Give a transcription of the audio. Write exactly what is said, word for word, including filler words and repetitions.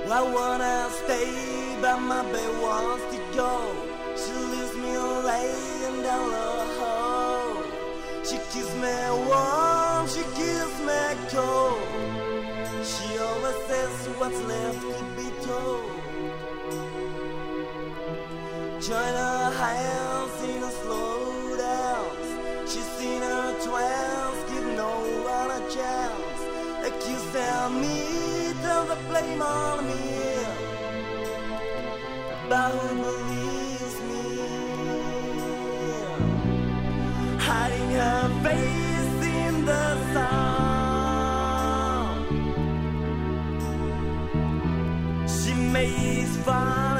I wanna stay, but my babe wants to go. She leaves me laying down the hole. She kisses me warm, she kisses me cold. She always says what's left to be told. Join her hands in a slow dance. She's seen her trance, give no one a chance. Accuse them me, tell the blame on me. But who believes me? Hiding her face in the sun, she makes fun